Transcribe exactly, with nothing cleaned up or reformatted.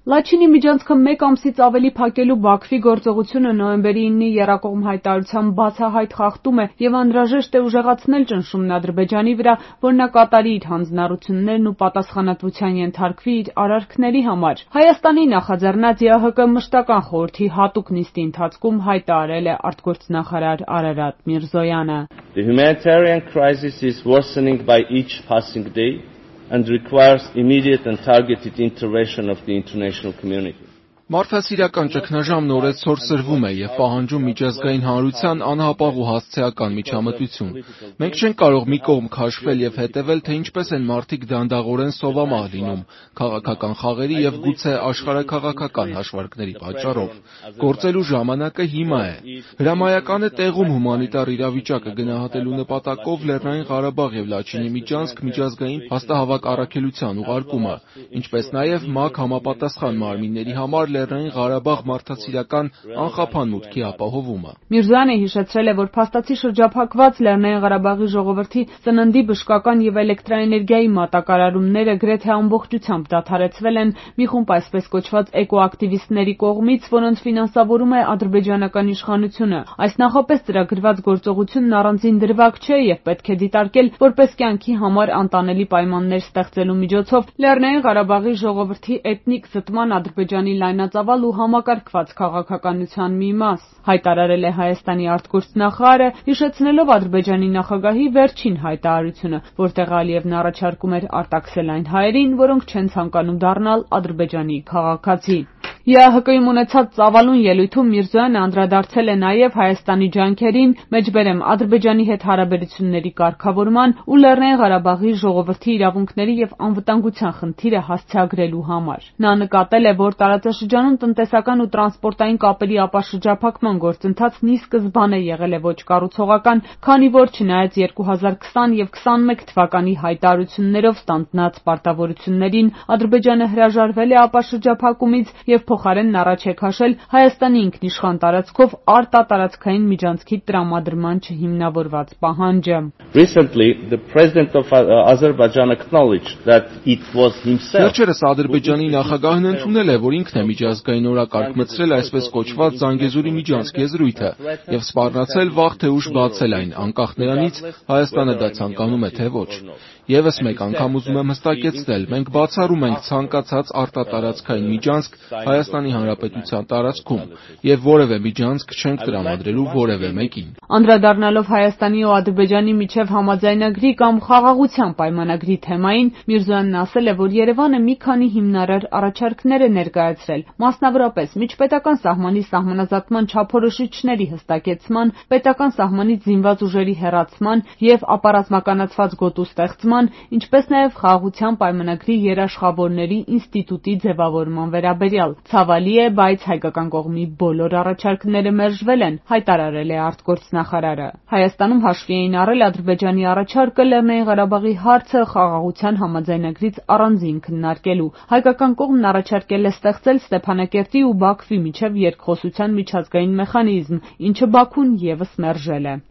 Լաչինի միջանցքը մեկ ամսից ավելի փակելու Բաքվի գործողությունը նոյեմբերի իննի եռակողմ հայտարարությամբ բացահայտ խախտում է եւ անհրաժեշտ է ուժեղացնել ճնշումն Ադրբեջանի վրա, որ նա կատարի իր հանձնառություններն ու պատասխանատվության ենթարկվի իր արարքների համար։ Հայաստանի նախաձեռնած ԵԱՀԿ մշտական խորհրդի հատուկ նիստի ընթացքում հայտարարել է արտգործնախարար Արարատ Միրզոյանը. The humanitarian crisis is worsening by each passing day and requires immediate and targeted intervention of the international community. Մարդասիրական ճգնաժամն օրեցօր սրվում է եւ պահանջում միջազգային հանրության անհապաղ ու հասցեական միջամտություն։ Մենք չենք կարող մի կողմ քաշվել եւ հետեւել, թե ինչպես են մարդիկ դանդաղորեն սովամահ լինում քաղաքական խաղերի եւ գուցե աշխարհաքաղաքական հաշվարկների պատճառով։ Գործելու ժամանակը հիմա է։ Հրամայական է տեղում հումանիտար իրավիճակը գնահատելու նպատակով Լեռնային Ղարաբաղ եւ Լաչինի միջանցք միջազգային հաստահավաք առաքելության ուղարկումը, ինչպես նաեւ ՄԱԿ համապատասխան մարմինների համար Լեռնային Ղարաբաղ մարդասիրական անխափան մուտքի ապահովումը։ Միրզոյանը հիշեցրել է, որ փաստացի շրջափակված Լեռնային Ղարաբաղի ժողովրդի ծննդի բժշկական եւ էլեկտրաէներգիայի մատակարարումները գրեթե ամբողջությամբ դադարեցվել են մի խումբ այսպես կոչված էկոակտիվիստների կողմից, որոնց ֆինանսավորում է ադրբեջանական իշխանությունը։ Այս նախապես ծրագրված գործողությունն առանձին դրվագ չէ եւ պետք է դիտարկել որպես կյանքի համար անտանելի պայմաններ ստեղծելու միջոցով Լեռնային Ղարաբաղի ժողովրդի էթնիկ զտման Ադրբեջանի լայնածավալ ու համակարգված քաղաքականության մի մաս, հայտարարել է Հայաստանի արտգործնախարարը, հիշեցնելով Ադրբեջանի նախագահի վերջին հայտարարությունը, որտեղ Ալիևն առաջարկում էր արտաքսել այն հայերին, որոնք չեն ցանկանում դառնալ Ադրբեջանի քաղաքացի։ ԵԱՀԿ-ում ունեցած ծավալուն ելույթում Միրզոյանը անդրադարձել է նաև Հայաստանի ջանքերին մեջբերեմ Ադրբեջանի հետ հարաբերությունների կարգավորման ու Լեռնային Ղարաբաղի ժողովրդի իրավունքների եւ անվտանգության խնդիրը հասցեագրելու համար։ Նա նկատել է, որ տարածաշրջանում տնտեսական ու տրանսպորտային կապերի ապաշրջափակման գործընթացն ի սկզբանե եղել է ոչ կառուցողական, քանի որ չնայած երկու հազար քսան եւ քսանմեկ թվականի հայտարարություններով ստանձնած պարտավորություններին Ադրբեջանը հրաժարվել է ապաշրջափակումից եւ փոխարենն առաջ է քաշել Հայաստանի ինքնիշխան տարածքով արտատարածքային միջանցքի տրամադրման չհիմնավորված պահանջը։ Recently, the president of Azerbaijan acknowledged that it was himself. Վերջերս Ադրբեջանի նախագահն ընդունել է, որ ինքն է միջազգային օրակարգ մտցրել այսպես կոչված Զանգեզուրի միջանցք եզրույթը եւ սպառնացել վաղ թե ուշ բացել այն, անկախ նրանից Հայաստանը դա ցանկանում է թե ոչ։ Եվս մեկ անգամ ուզում եմ հստակեցնել, մենք բացառում ենք ցանկացած արտատարածքային միջանցք Հայաստանի Հանրապետության տարածքում եւ որևէ միջանցք չենք տրամադրելու որևէ մեկին։ Անդրադառնալով Հայաստանի ու Ադրբեջանի միջև համաձայնագրի կամ խաղաղության պայմանագրի թեմային, Միրզոյանն ասել է, որ Երևանը մի քանի հիմնարար առաջարկներ է ներկայացրել, մասնավորապես միջպետական սահմանի սահմանազատման չափորոշիչների հստակեցման, պետական սահմանից զինված ուժերի հեռացման եւ ապառազմականացված գոտու ստեղծման, ինչպես նաեւ խաղաղության պայմանագրի երաշխավորների ինստիտուտի ձևավորման վերաբերյալ։ Ցավալի է, բայց հայկական կողմի բոլոր առաջարկները մերժվել են, հայտարարել է արտգործնախարարը։ Հայաստանում հաշվի էին առել Ադրբեջանի առաջարկը Լեռնային Ղարաբաղի հարցը խաղաղության համաձայնագրից առանձին քննարկելու։ Հայկական կողմն առաջարկել է ստեղծել Ստեփանակերտի ու Բաքվի միջև երկխոսության միջազգային մեխանիզմ, ինչը Բաքուն եւս մերժել է։